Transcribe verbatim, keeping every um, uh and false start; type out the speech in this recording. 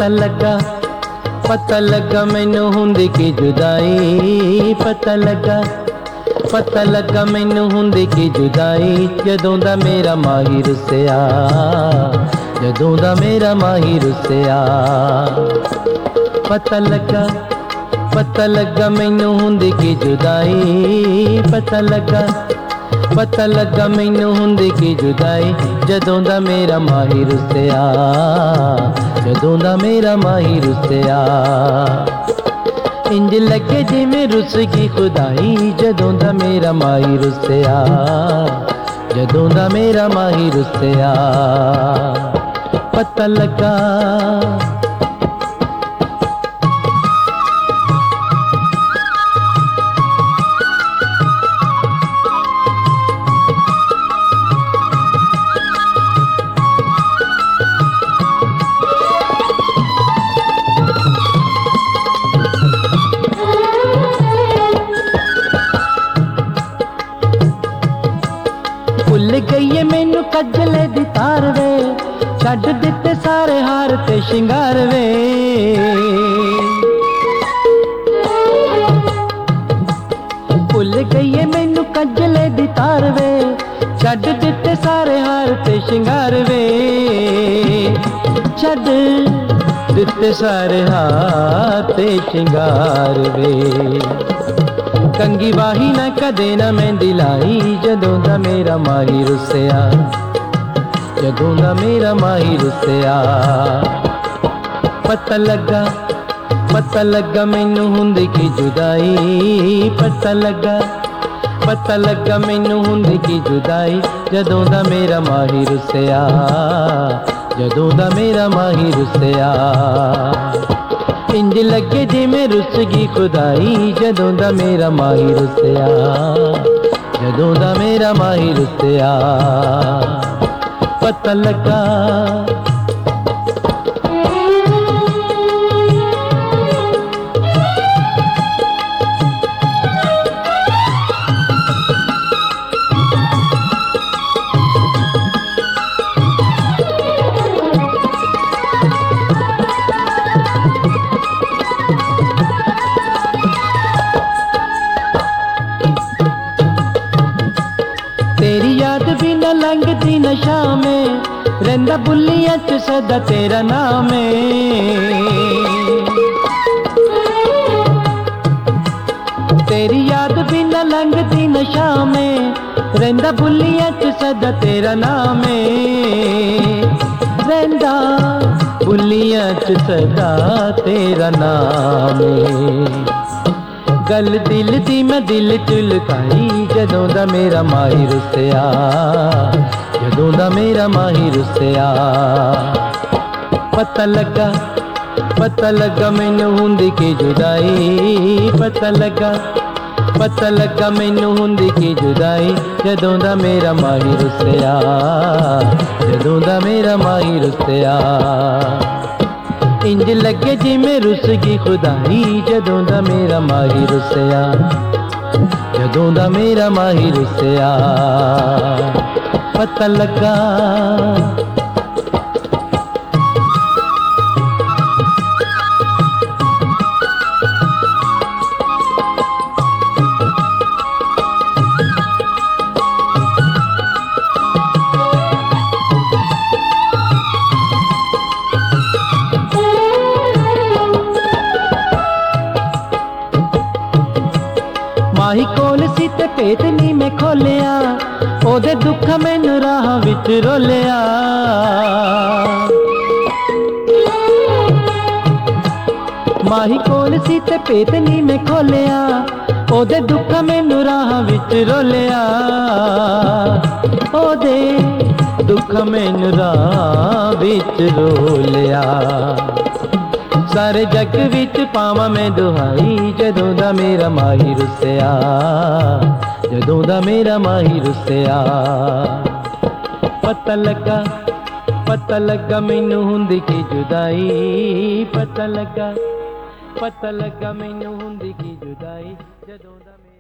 पता लगा पता लगा मैनू हुंदी की जुदाई, पता लगा पता लगा मैनू हुंदी की जुदाई, जदों दा मेरा माही रुसिया, जदों दा मेरा माही रुसिया। पता लगा पता लगा मैनू हुंदी की जुदाई, पता लगा पता लगा मैनू हुंदी की जुदाई, जदों दा मेरा माही रुसिया, जदों दा मेरा माही रुसिया। इंज लगे जिवें रुस गई खुदाई, जदों दा मेरा माही रुसिया, जदों दा मेरा माही रुसिया। पता लगा भुल गई है मैनू कजले दी तार वे, छड्ड दिते सारे हार ते शिंगार वे। भुल गई है मैनू कजले दी तार वे, छड्ड दिते सारे हार ते शिंगार वे, छड्ड दिते सारे हार ते शिंगार वे। कंगी बाही न कदे न मेहंदी लाई, जदों दा मेरा माही रुसिया, जदों दा मेरा माही रुसिया। पता लगा पता लगा मैनू हुंदी की जुदाई, पता लगा पता लगा मैनू हुंदी की जुदाई, जदों दा मेरा माही रुसिया, जदों दा मेरा माही रुसिया। इंज लगे जिवें रुस गई खुदाई, जदों दा मेरा माही रुसिया, जदों दा मेरा माही रुसिया। पता लगा तेरी याद भी न लंघदी नशा में, रहिंदा बुल्लियां च सदा तेरा नाम है। तेरी याद भी न लंघदी नशा में, रहिंदा बुल्लियां च सदा तेरा नाम है, रहिंदा बुल्लियां च सदा तेरा नाम है। गल दिल दी मैं दिल च लुकाई, जदों दा मेरा माही रुसिया, जदों दा मेरा माही रुसिया। पता लगा पता लगा मैनू हुंदी की जुदाई, पता लगा पता लगा मैनू हुंदी की जुदाई, जदों दा मेरा माही रुसिया, जदों दा मेरा माही रुसिया। इंज लगे जिवें रुस गई खुदाई, जदों दा मेरा माही रुसिया, जदों दा मेरा माही रुसिया। पता लगा माही कोल सी ते भेत नी मैं खोलिया, ओदे दुख मैनू राह विच रोलिया। माही कोल सी ते भेत नी मैं खोलिया, ओदे दुख मैनू राह विच रोलिया, ओदे दुख मैनू राह विच रोलिया। सारे जग विच पावां मैं दुहाई, जदों दा मेरा माही रुसिया, जदों दा मेरा माही रुसिया। पता लगा पता लगा मैनू हुंदी की जुदाई, पता लगा पता लगा मैनू हुंदी की जुदाई, जदों दा